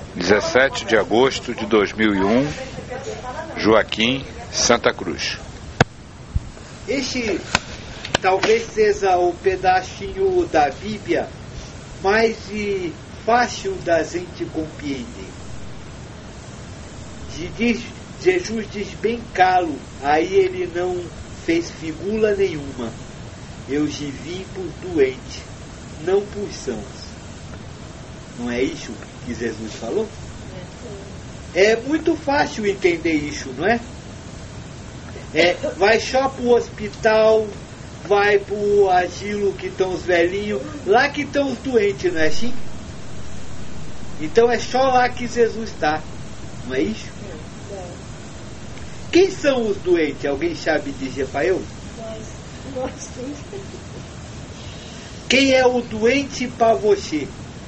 17 de agosto de 2001, Joaquim, Santa Cruz. Este talvez seja o pedacinho da Bíblia mais fácil da gente compreender. Jesus diz bem claro, aí ele não fez figura nenhuma. Eu vim por doente, não por sãos. Não é isso que Jesus falou? É muito fácil entender isso, não é? Vai só para o hospital, vai para o asilo que estão os velhinhos, lá que estão os doentes, não é assim? Então é só lá que Jesus está, não é isso? Quem são os doentes? Alguém sabe dizer para eu? Nós. Quem é o doente para você?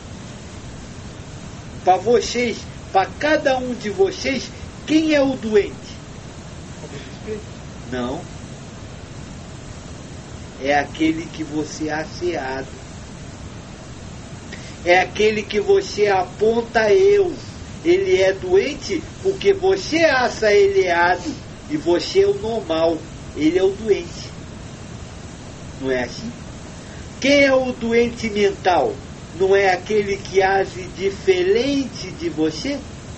Para vocês, para cada um de vocês, quem é o doente? Não. É aquele que você é asseado. É aquele que você aponta eu. Ele é doente porque você acha ele errado e você é o normal. Ele é o doente. Não é assim? Quem é o doente mental? Não é aquele que age diferente de você?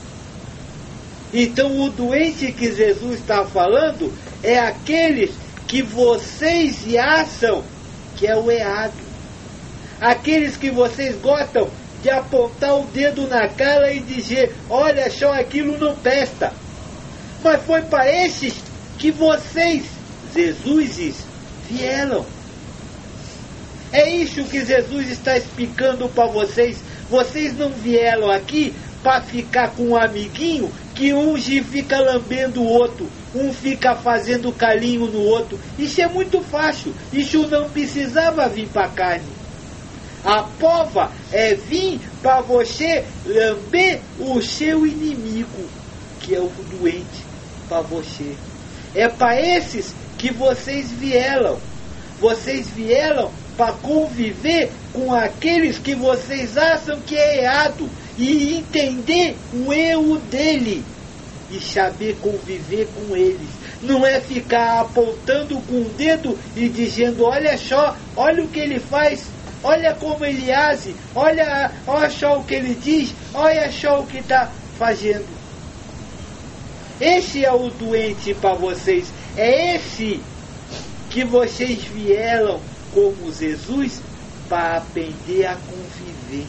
Então o doente que Jesus está falando é aqueles que vocês acham que é o errado. Aqueles que vocês gostam de apontar o dedo na cara e dizer, olha só, aquilo não presta. Mas foi para esses que vocês, Jesus, vieram. É isso que Jesus está explicando para vocês. Vocês não vieram aqui para ficar com um amiguinho que um fica lambendo o outro, um fica fazendo carinho no outro. Isso é muito fácil. Isso não precisava vir para a carne. A prova é vir para você lamber o seu inimigo, que é o doente, para você. É para esses que vocês vieram. Vocês vieram para conviver com aqueles que vocês acham que é errado e entender o erro dele e saber conviver com eles. Não é ficar apontando com o dedo e dizendo, olha só, olha o que ele faz, olha como ele age, olha só o que ele diz, olha só o que está fazendo. Esse é o doente para vocês. É esse que vocês vieram como Jesus para aprender a conviver.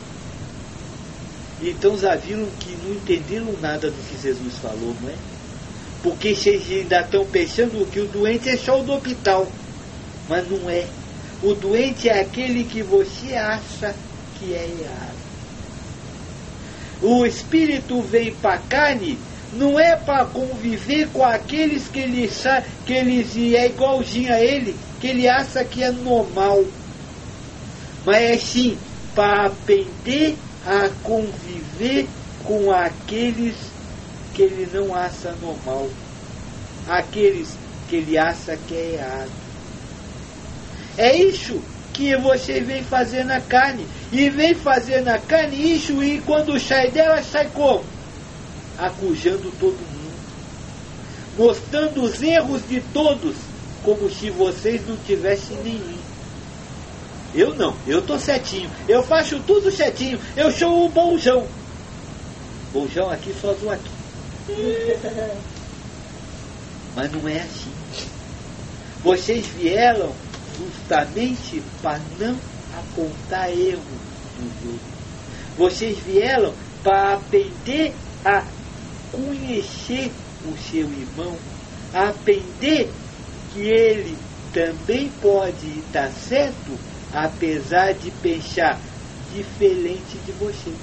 Então já viram que não entenderam nada do que Jesus falou, não é? Porque vocês ainda estão pensando que o doente é só o do hospital. Mas não é. O doente é aquele que você acha que é errado. O Espírito vem para a carne, não é para conviver com aqueles que ele é igualzinho a ele, que ele acha que é normal. Mas é sim para aprender a conviver com aqueles que ele não acha normal, aqueles que ele acha que é errado. É isso que você vem fazer na carne. E vem fazer na carne isso, e quando sai dela, sai como? Acusando todo mundo, mostrando os erros de todos, como se vocês não tivessem nenhum. Eu não, eu estou certinho, eu faço tudo certinho, eu sou o bonzão. Bonzão aqui, só do aqui. Mas não é assim. Vocês vieram justamente para não apontar erro nos outros. Vocês vieram para aprender a conhecer o seu irmão, a aprender que ele também pode estar certo, apesar de pensar diferente de você.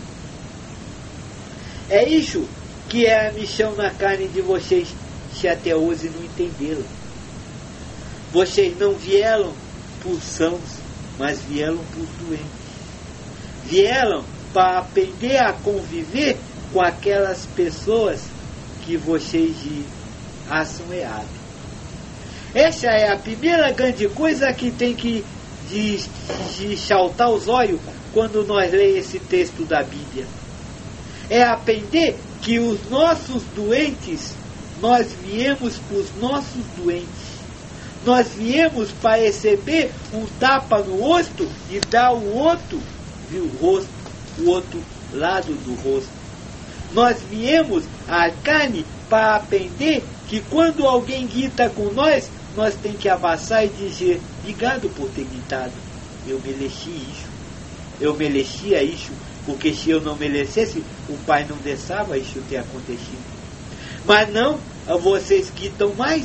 É isso que é a missão na carne de vocês, se até hoje não entenderam. Vocês não vieram por sãos, mas vieram por doentes. Vieram para aprender a conviver com aquelas pessoas que vocês acham errado. Essa é a primeira grande coisa que tem que de saltar os olhos quando nós lemos esse texto da Bíblia. é aprender que os nossos doentes, nós viemos para os nossos doentes. Nós viemos para receber um tapa no rosto e dar o outro, viu, rosto, o outro lado do rosto. Nós viemos à carne para aprender que quando alguém grita com nós, nós tem que abraçar e dizer: obrigado por ter gritado, eu mereci isso, eu merecia isso, porque se eu não merecesse, o Pai não deixava isso ter acontecido. Mas não, vocês gritam mais,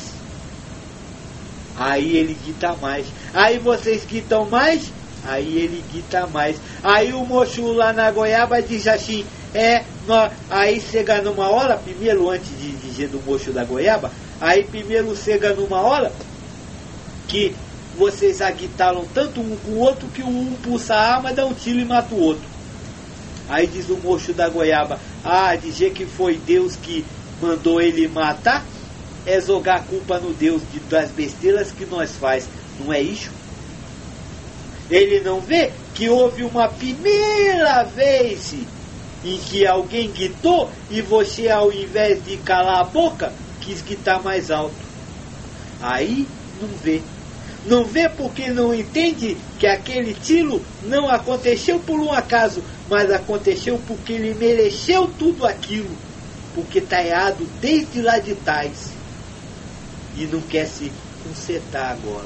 aí ele grita mais, aí vocês gritam mais, aí ele grita mais. Aí o moço lá na goiaba diz assim, aí chega numa hora, primeiro antes de dizer do moço da goiaba, aí primeiro chega numa hora que vocês aguitaram tanto um com o outro que um puxa a arma, dá um tiro e mata o outro. Aí diz o moço da goiaba, dizer que foi Deus que mandou ele matar, é jogar a culpa no Deus das besteiras que nós faz, não é isso? Ele não vê que houve uma primeira vez em que alguém gritou e você, ao invés de calar a boca, quis gritar mais alto. Aí não vê. Não vê porque não entende que aquele tiro não aconteceu por um acaso, mas aconteceu porque ele mereceu tudo aquilo, porque está errado desde lá de trás e não quer se consertar agora.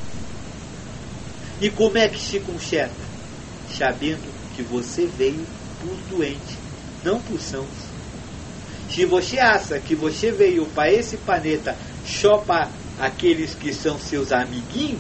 E como é que se conserta? Sabendo que você veio por doente, não por sãos. Se você acha que você veio para esse planeta só para aqueles que são seus amiguinhos,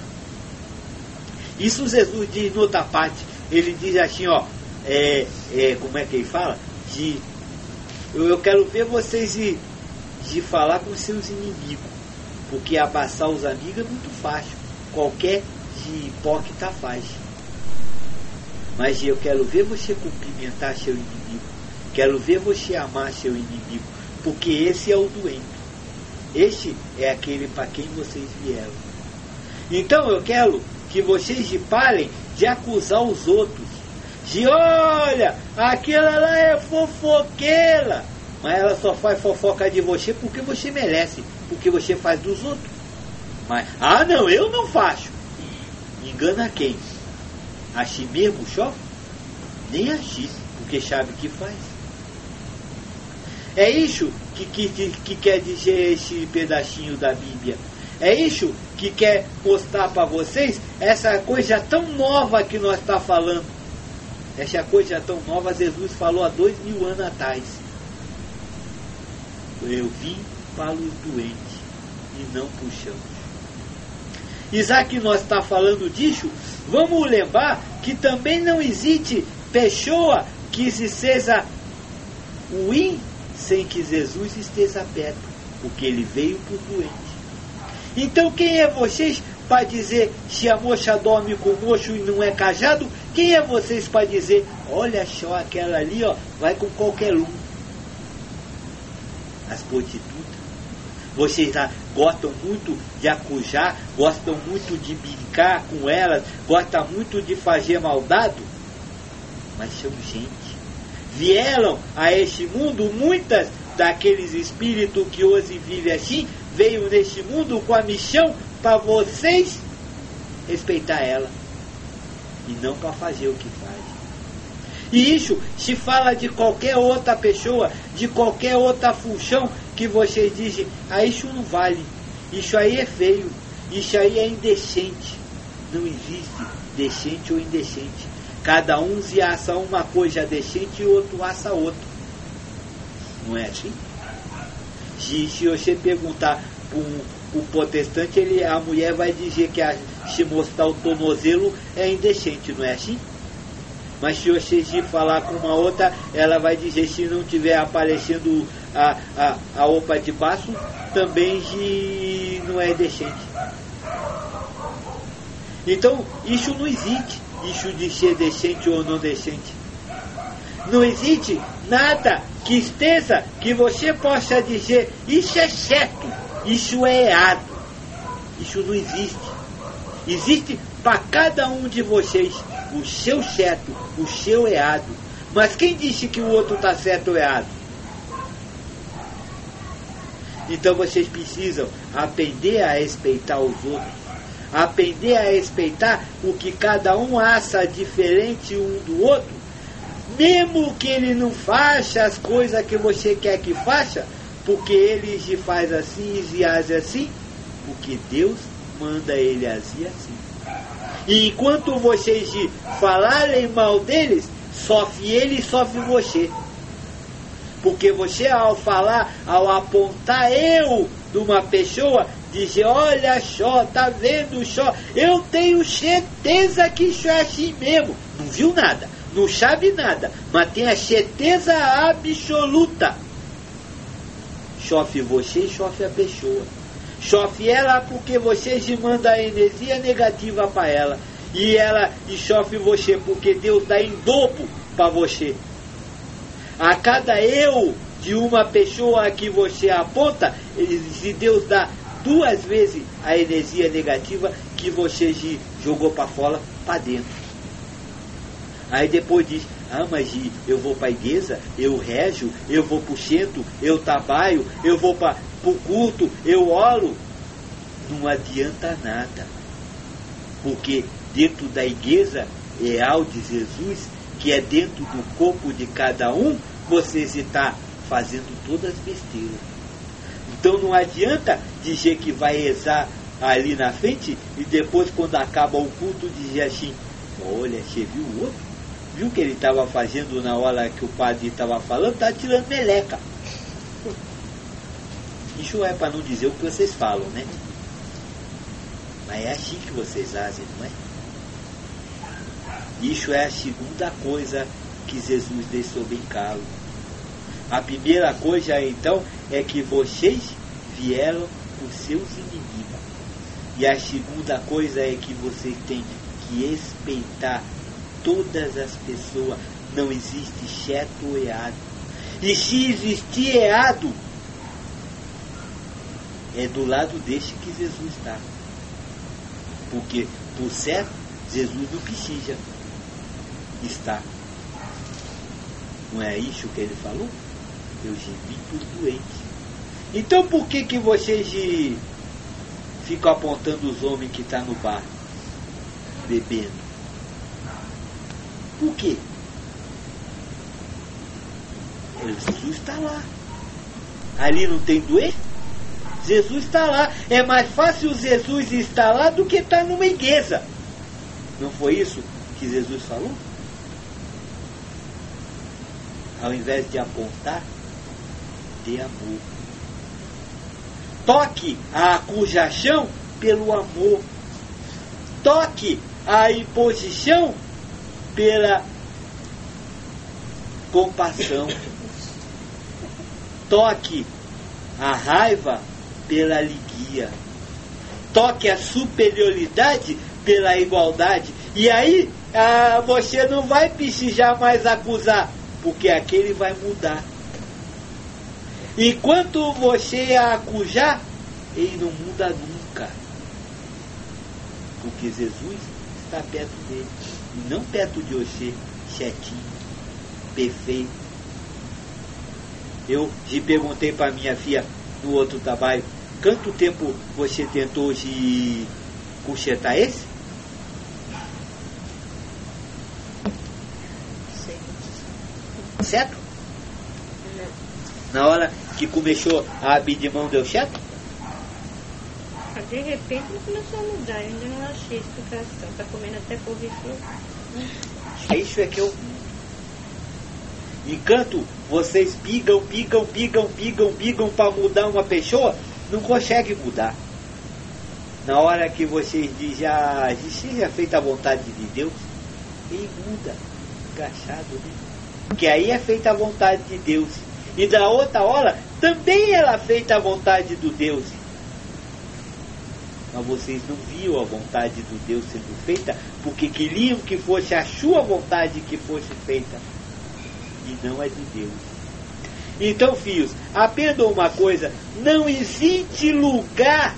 isso Jesus diz em outra parte. Ele diz assim, como é que ele fala? Eu quero ver vocês de falar com seus inimigos, porque abraçar os amigos é muito fácil, qualquer de hipócrita faz. Mas eu quero ver você cumprimentar seu inimigo, quero ver você amar seu inimigo, porque esse é o doente. Este é aquele para quem vocês vieram. Então eu quero que vocês parem de acusar os outros. De olha, aquela lá é fofoqueira. Mas ela só faz fofoca de você porque você merece, porque você faz dos outros. Mas, não, eu não faço. Engana quem? A si mesmo só? Nem a si, porque sabe que faz. É isso que quer dizer esse pedacinho da Bíblia. É isso que quer mostrar para vocês essa coisa tão nova que nós está falando. Essa coisa tão nova Jesus falou há 2000 anos atrás. Eu vim para os doentes e não para os sãos. E já que nós está falando disso, vamos lembrar que também não existe pessoa que se seja ruim sem que Jesus esteja perto, porque ele veio por doente. Então quem é vocês para dizer se a moça dorme com o moço e não é casado? Quem é vocês para dizer, olha só aquela ali, vai com qualquer um? As prostitutas. Vocês gostam muito de acusar, gostam muito de brincar com elas, gostam muito de fazer maldade, mas são gente. Vieram a este mundo, muitas daqueles espíritos que hoje vivem assim, veio neste mundo com a missão para vocês respeitar ela e não para fazer o que faz. E isso se fala de qualquer outra pessoa, de qualquer outra função que vocês dizem, isso não vale, isso aí é feio, isso aí é indecente. Não existe decente ou indecente. Cada um se acha uma coisa decente e o outro acha outra. Não é assim? Se você perguntar para o protestante, a mulher vai dizer que se mostrar o tornozelo é indecente, não é assim? Mas se você falar com uma outra, ela vai dizer, se não tiver aparecendo a roupa de baixo, também não é decente. Então, isso não existe. Isso de ser decente ou não decente. Não existe nada que esteja, que você possa dizer, isso é certo, isso é errado. Isso não existe. Existe para cada um de vocês o seu certo, o seu errado. Mas quem disse que o outro está certo ou errado? Então vocês precisam aprender a respeitar os outros, aprender a respeitar o que cada um acha diferente um do outro, mesmo que ele não faça as coisas que você quer que faça, porque ele se faz assim e age assim, porque Deus manda ele agir assim. E enquanto vocês falarem mal deles, sofre ele e sofre você. Porque você, ao falar, ao apontar eu de uma pessoa, dizer, olha só, tá vendo só, eu tenho certeza que isso é assim mesmo. Não viu nada, não sabe nada, mas tem a certeza absoluta. Sofre você e sofre a pessoa. Sofre ela porque você se manda a energia negativa para ela. E sofre você porque Deus dá em dobro para você. A cada eu de uma pessoa que você aponta, se Deus dá 2 vezes a energia negativa que você jogou para fora, para dentro. Aí depois diz, mas eu vou para a igreja, eu rezo, eu vou para o centro, eu trabalho, eu vou para o culto, eu oro. Não adianta nada. Porque dentro da igreja real de Jesus, que é dentro do corpo de cada um, você está fazendo todas as besteiras. Então não adianta dizer que vai rezar ali na frente e depois, quando acaba o culto, dizer assim, olha, você viu o outro? Viu o que ele estava fazendo na hora que o padre estava falando? Está tirando meleca. Isso é para não dizer o que vocês falam, né? Mas é assim que vocês agem, não é? Isso é a segunda coisa que Jesus deixou bem claro. A primeira coisa, então, é que vocês vieram por seus inimigos. E a segunda coisa é que vocês têm que respeitar todas as pessoas. Não existe certo ou errado. E se existir errado, é do lado deste que Jesus está. Porque, por certo, Jesus não precisa estar. Não é isso que ele falou? Eu vim por doente. Então por que vocês ficam apontando os homens que estão no bar, bebendo? Por quê? Jesus está lá. Ali não tem doente? Jesus está lá. É mais fácil Jesus estar lá do que estar numa igreja. Não foi isso que Jesus falou? Ao invés de apontar, dê amor. Toque a acusação pelo amor. Toque a imposição pela compassão. Toque a raiva pela alegria. Toque a superioridade pela igualdade. E aí você não vai precisar mais acusar, porque aquele vai mudar. Enquanto você a acusar, ele não muda nunca. Porque Jesus está perto dele. E não perto de você, certinho, perfeito. Eu te perguntei para minha filha no outro trabalho, quanto tempo você tentou de consertar esse? Certo? Na hora que começou a abrir de mão, deu certo? De repente ele começou a mudar, eu ainda não achei explicação. Tá comendo até couve-flor. Isso é que eu... Enquanto vocês pigam para mudar uma pessoa, não conseguem mudar. Na hora que vocês dizem, seja feita a vontade de Deus, ele muda. Engraçado, né? Que aí é feita a vontade de Deus. E da outra hora, também ela é feita a vontade do Deus. Mas vocês não viam a vontade do Deus sendo feita, porque queriam que fosse a sua vontade que fosse feita, e não a de Deus. Então, filhos, aprendam uma coisa: não existe lugar,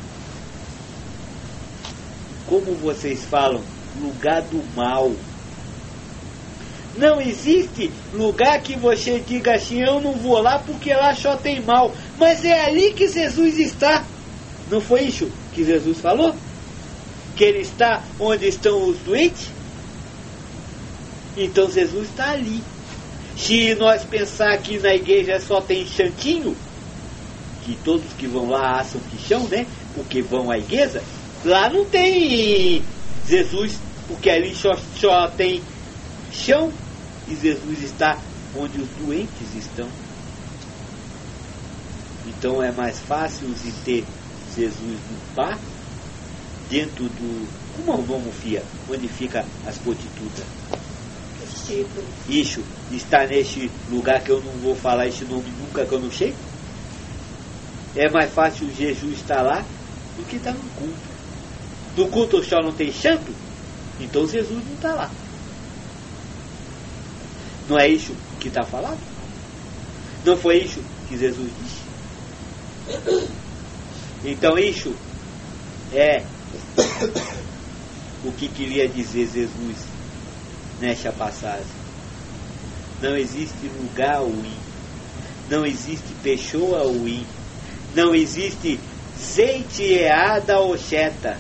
como vocês falam, lugar do mal. Não existe lugar que você diga assim, eu não vou lá porque lá só tem mal. Mas é ali que Jesus está. Não foi isso que Jesus falou? Que Ele está onde estão os doentes? Então Jesus está ali. Se nós pensar que na igreja só tem santinho, que todos que vão lá acham que são, né? Porque vão à igreja, lá não tem Jesus, porque ali só tem chão, e Jesus está onde os doentes estão. Então é mais fácil de ter Jesus no bar, dentro do... Como vamos fia? Onde fica as prostitutas? Isso, está neste lugar que eu não vou falar esse nome nunca, que eu não sei. É mais fácil Jesus estar lá do que estar no culto. No culto só não tem santo, então Jesus não está lá. Não é isso que está falado? Não foi isso que Jesus disse? Então isso é o que queria dizer Jesus nesta passagem. Não existe lugar ruim, não existe pessoa ruim, não existe zeite errada ou cheta,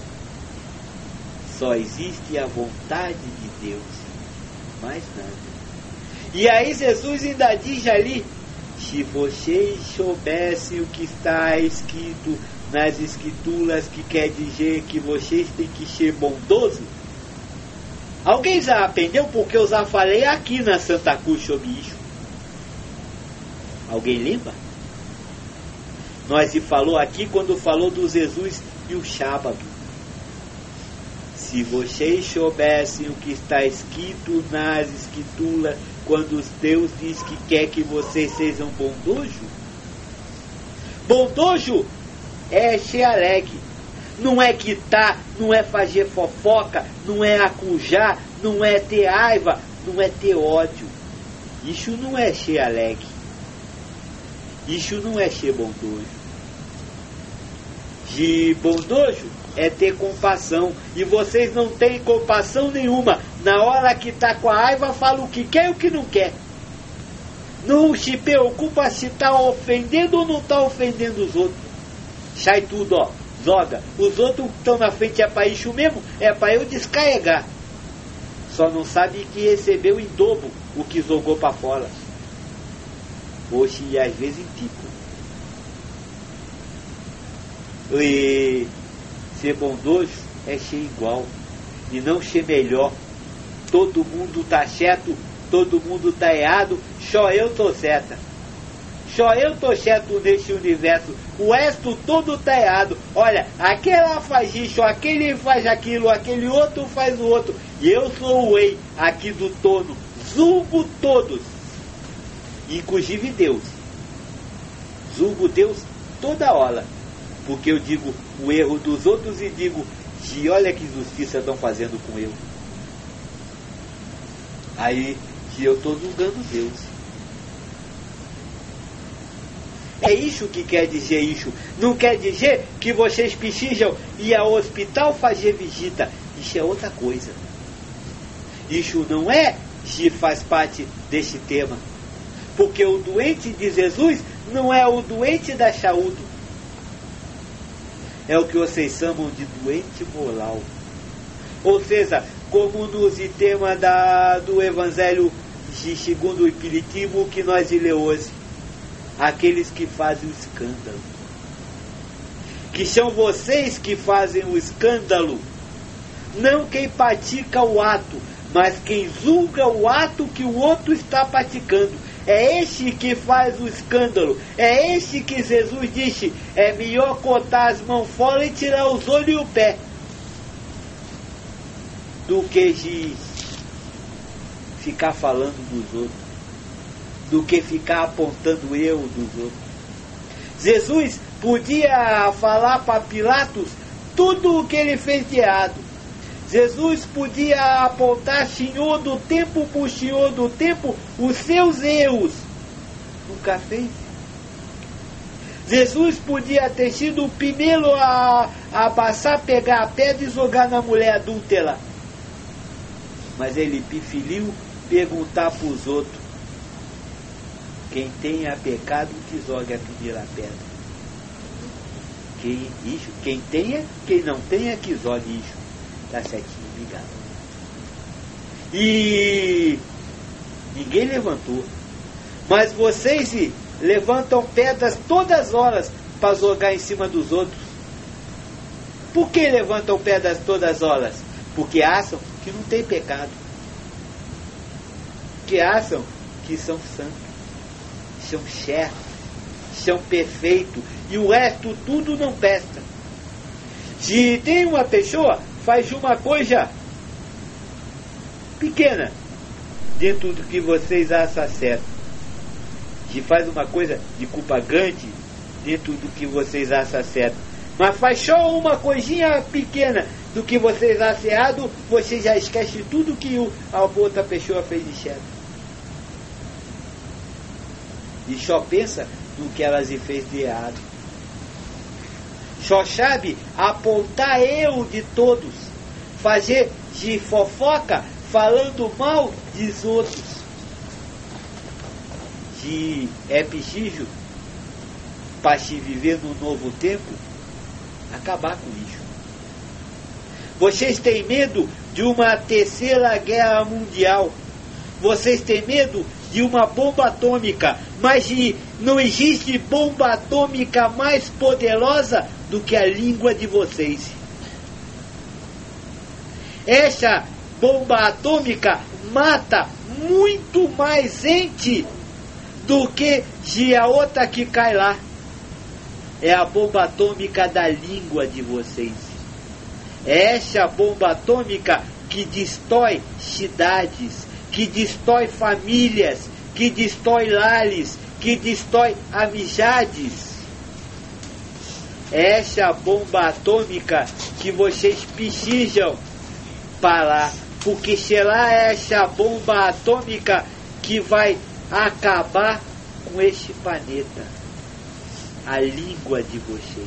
só existe a vontade de Deus, mais nada. E aí Jesus ainda diz ali, se vocês soubessem o que está escrito nas escrituras, que quer dizer que vocês têm que ser bondosos. Alguém já aprendeu? Porque eu já falei aqui na Santa Cruz sobre isso. Alguém lembra? Nós se falou aqui quando falou do Jesus e o sábado. Se vocês soubessem o que está escrito nas escrituras, quando Deus diz que quer que vocês sejam bondosos. Bondoso é ser alegre. Não é quitar, não é fazer fofoca, não é acujar, não é ter raiva, não é ter ódio. Isso não é ser alegre. Isso não é ser bondoso. De bondoso é ter compassão. E vocês não têm compassão nenhuma. Na hora que está com a raiva, fala o que quer e o que não quer. Não se preocupa se está ofendendo ou não está ofendendo os outros. Sai tudo, ó. Joga. Os outros que estão na frente é para isso mesmo, é para eu descarregar. Só não sabe que recebeu em dobro o que jogou para fora. Oxe, e às vezes em tico. E ser bondoso é ser igual e não ser melhor. Todo mundo tá certo, todo mundo tá errado, só eu tô certa. Só eu tô certo nesse universo. O resto todo tá errado. Olha, aquela faz isso, aquele faz aquilo, aquele outro faz o outro. E eu sou o rei aqui do todo. Julgo todos. Inclusive Deus. Julgo Deus toda hora. Porque eu digo o erro dos outros e digo, e olha que justiça estão fazendo com eu. Aí que eu estou julgando Deus. É isso que quer dizer isso. Não quer dizer que vocês precisam ir ao hospital fazer visita. Isso é outra coisa. Isso não é que faz parte desse tema. Porque o doente de Jesus não é o doente da saúde. É o que vocês chamam de doente moral. Ou seja, como nos tema do Evangelho de segundo o Espiritismo que nós lemos hoje. Aqueles que fazem o escândalo. Que são vocês que fazem o escândalo. Não quem pratica o ato, mas quem julga o ato que o outro está praticando. É este que faz o escândalo. É este que Jesus disse, é melhor cortar as mãos fora e tirar os olhos e o pé, do que de ficar falando dos outros, do que ficar apontando o erro dos outros. Jesus podia falar para Pilatos tudo o que ele fez de errado. Jesus podia apontar senhor do tempo por senhor do tempo os seus erros. Nunca fez. Jesus podia ter sido o primeiro a passar, pegar a pedra e jogar na mulher adúltera. Mas ele preferiu perguntar para os outros: quem tenha pecado que jogue a primeira pedra. Quem não tenha que jogue isso. Tá certinho, ligado. E ninguém levantou. Mas vocês levantam pedras todas as horas para jogar em cima dos outros. Por que levantam pedras todas as horas? Porque acham que não tem pecado. Que acham que são santos, são certos, são perfeitos, e o resto tudo não presta. Se tem uma pessoa faz uma coisa pequena dentro do que vocês acham certo, se faz uma coisa de culpa grande dentro do que vocês acham certo, mas faz só uma coisinha pequena do que vocês acham errado, você já esquece tudo que a outra pessoa fez de certo. E só pensa no que elas fez de errado. Só sabe apontar erro de todos, fazer de fofoca, falando mal dos outros. Se é preciso, para se viver no novo tempo, acabar com isso. Vocês têm medo de uma terceira guerra mundial. Vocês têm medo de uma bomba atômica, mas não existe bomba atômica mais poderosa do que a língua de vocês. Essa bomba atômica mata muito mais gente do que se a outra que cai lá. É a bomba atômica da língua de vocês. É essa bomba atômica que destrói cidades, que destrói famílias, que destrói lares, que destrói amizades. É essa bomba atômica que vocês precisam parar, porque será essa bomba atômica que vai acabar com este planeta. A língua de vocês.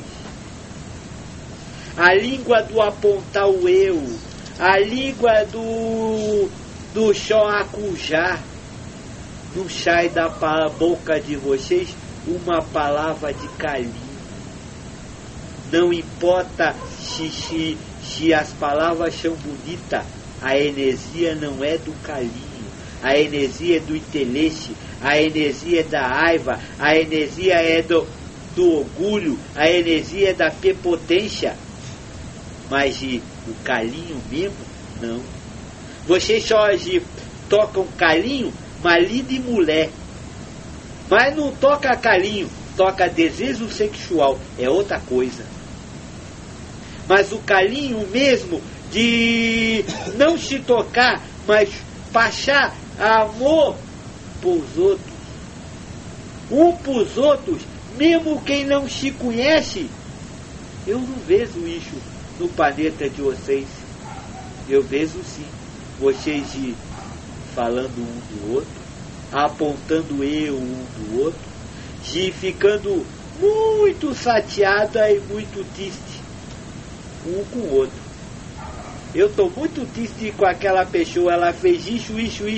A língua do apontar o eu. A língua do só acusar. Não sai da boca de vocês uma palavra de carinho. Não importa se as palavras são bonitas, a energia não é do carinho. A energia é do interesse, a energia é da raiva, a energia é do orgulho, a energia é da prepotência. Mas o carinho mesmo, não. Vocês só tocam carinho, marido e mulher. Mas não toca carinho, toca desejo sexual, é outra coisa. Mas o carinho mesmo de não se tocar, mas passar amor pros outros. Um pros outros, mesmo quem não se conhece. Eu não vejo isso no planeta de vocês. Eu vejo sim, vocês falando um do outro, apontando eu um do outro, ficando muito chateada e muito triste um com o outro. Eu estou muito triste com aquela pessoa, ela fez isso.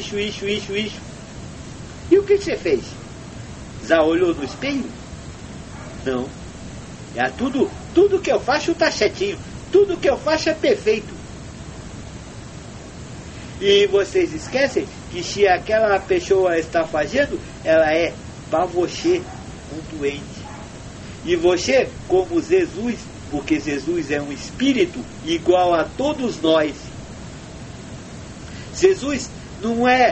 E o que você fez? Já olhou no espelho? Não. É tudo que eu faço está certinho. Tudo que eu faço é perfeito. E vocês esquecem que se aquela pessoa está fazendo, ela é para você um doente. E você, como Jesus, porque Jesus é um espírito igual a todos nós. Jesus não é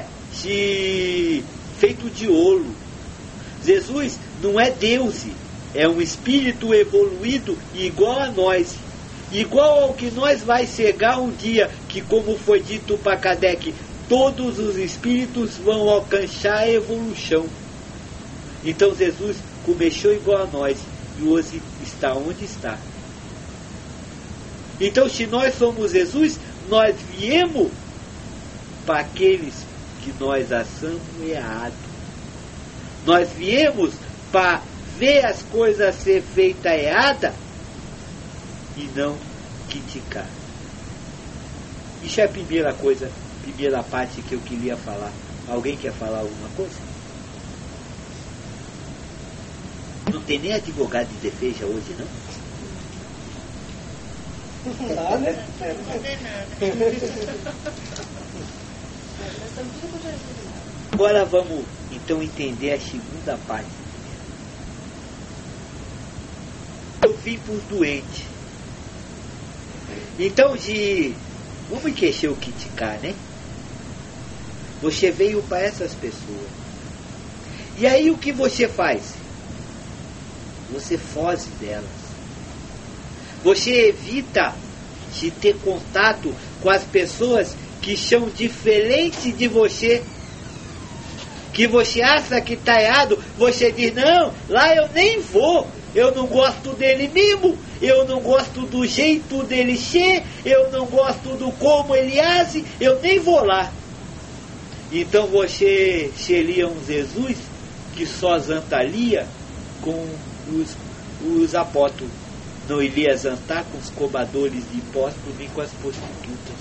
feito de ouro. Jesus não é Deus, é um espírito evoluído igual a nós. Igual ao que nós vai chegar um dia, que como foi dito para Kardec, todos os espíritos vão alcançar a evolução. Então Jesus começou igual a nós e hoje está onde está. Então se nós somos Jesus, nós viemos para aqueles que nós achamos errado. Nós viemos para ver as coisas ser feitas errada e não criticar. Isso é a primeira coisa primeira parte que eu queria falar. Alguém quer falar alguma coisa? Não tem nem advogado de defesa hoje, não? Não nada. Agora vamos então entender a segunda parte. Eu vim para os doentes. Então, vamos esquecer o criticar, né? Você veio para essas pessoas. E aí o que você faz? Você foge delas. Você evita de ter contato com as pessoas que são diferentes de você. Que você acha que está errado, você diz, não, lá eu nem vou. Eu não gosto dele mesmo, eu não gosto do jeito dele ser, eu não gosto do como ele age, eu nem vou lá. Então você seria um Jesus que só jantaria com os apóstolos. Não iria jantar com os cobradores de impostos nem com as prostitutas.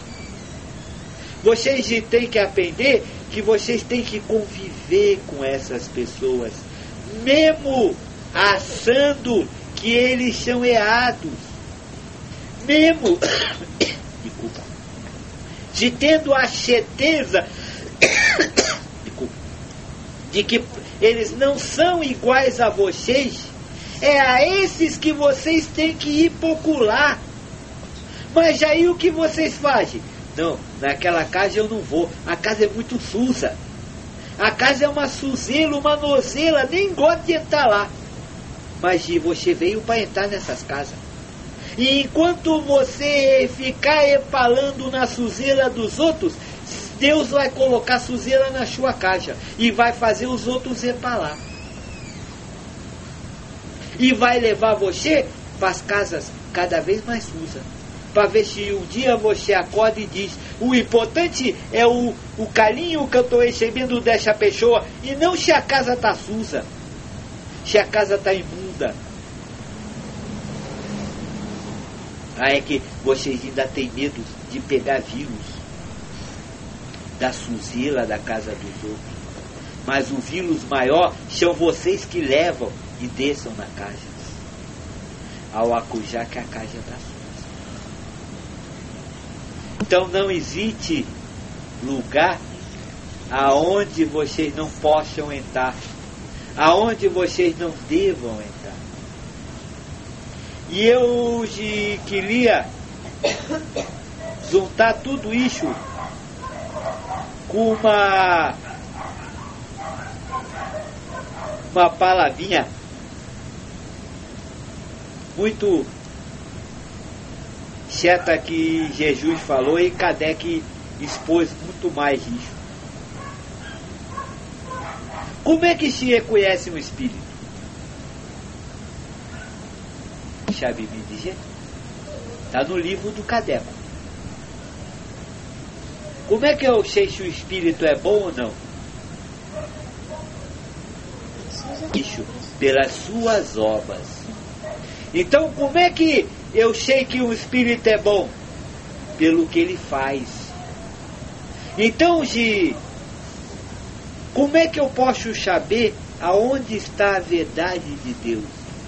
Vocês têm que aprender que vocês têm que conviver com essas pessoas, mesmo achando que eles são errados, mesmo desculpa, de tendo a certeza desculpa, de que eles não são iguais a vocês. É a esses que vocês têm que ir procurar. Mas aí o que vocês fazem? Não, naquela casa eu não vou, a casa é muito suja, a casa é uma sujeira, uma nojeira, nem gosto de entrar lá. Mas você veio para entrar nessas casas. E enquanto você ficar repalando na sujeira dos outros, Deus vai colocar sujeira na sua casa e vai fazer os outros repalar. E vai levar você para as casas cada vez mais sujas. Para ver se um dia você acorda e diz, o importante é o carinho que eu estou recebendo dessa pessoa, e não se a casa está suja, se a casa está imunda. É que vocês ainda têm medo de pegar vírus da sujeira da casa dos outros. Mas o vírus maior são vocês que levam e desçam na casa. Ao acujar que a casa está suja. Então não existe lugar aonde vocês não possam entrar, aonde vocês não devam entrar. E eu queria juntar tudo isso com uma palavrinha muito certa que Jesus falou, e Kardec expôs muito mais isso. Como é que se reconhece um espírito? Sabe me dizer? Está no livro do Kardec. Como é que eu sei se o espírito é bom ou não? Isso, pelas suas obras. Então, como é que eu sei que um espírito é bom? Pelo que ele faz. Então, como é que eu posso saber aonde está a verdade de Deus?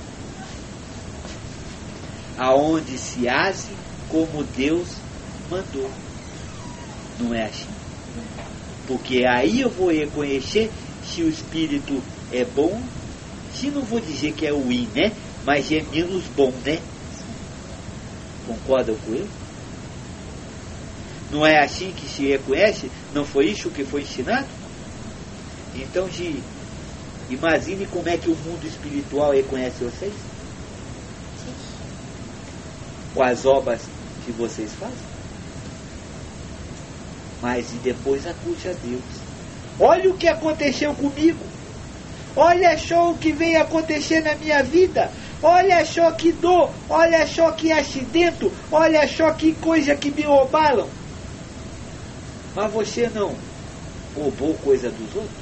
Aonde se age como Deus mandou. Não é assim. Porque aí eu vou reconhecer se o espírito é bom, se não vou dizer que é ruim, né? Mas é menos bom, né? Concordam com ele? Não é assim que se reconhece? Não foi isso que foi ensinado? Então, imagine como é que o mundo espiritual reconhece vocês? Com as obras que vocês fazem. Mas e depois acusa a Deus. Olha o que aconteceu comigo. Olha só o que vem acontecer na minha vida. Olha só que dor. Olha só que acidente. Olha só que coisa que me roubaram. Mas você não roubou coisa dos outros?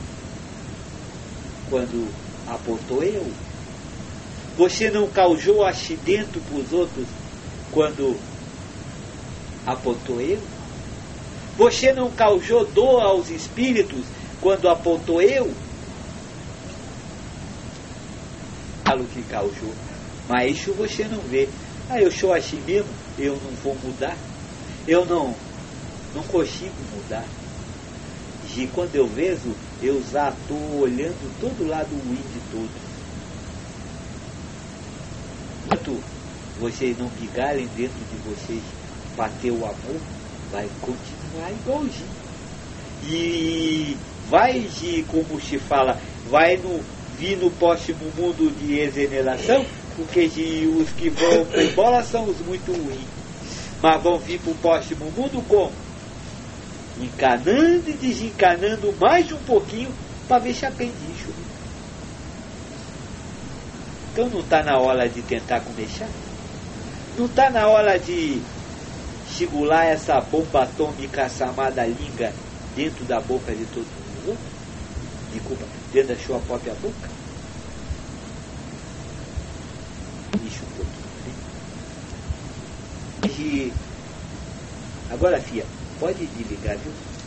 Quando apontou eu? Você não causou acidente para os outros quando apontou eu? Você não causou dor aos espíritos quando apontou eu? Falo que causou. Mas isso você não vê. Eu sou assim mesmo, eu não vou mudar. Eu não consigo mudar. E quando eu vejo, eu já estou olhando todo lado ruim de todos. Enquanto vocês não pigarem dentro de vocês para ter o amor, vai continuar igualzinho. E vai, como se fala, vai vir no próximo mundo de regeneração, porque os que vão embora são os muito ruins. Mas vão vir para o próximo mundo como? Encanando e desencanando mais um pouquinho para ver se aprende isso. Então não está na hora de tentar começar? Não está na hora de segurar essa bomba atômica chamada língua dentro da boca de todo mundo? Desculpa, dentro da sua própria boca? Isso um pouquinho. Né? Agora, filha, pode desligar, viu?